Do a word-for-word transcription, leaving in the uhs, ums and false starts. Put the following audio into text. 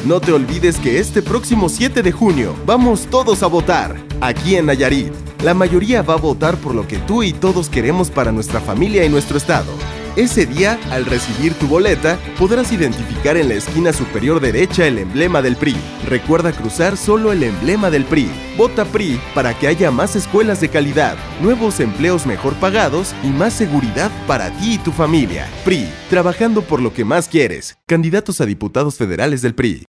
No te olvides que este próximo siete de junio vamos todos a votar. Aquí en Nayarit, la mayoría va a votar por lo que tú y todos queremos para nuestra familia y nuestro estado. Ese día, al recibir tu boleta, podrás identificar en la esquina superior derecha el emblema del P R I. Recuerda cruzar solo el emblema del P R I. Vota P R I para que haya más escuelas de calidad, nuevos empleos mejor pagados y más seguridad para ti y tu familia. P R I, trabajando por lo que más quieres. Candidatos a diputados federales del P R I.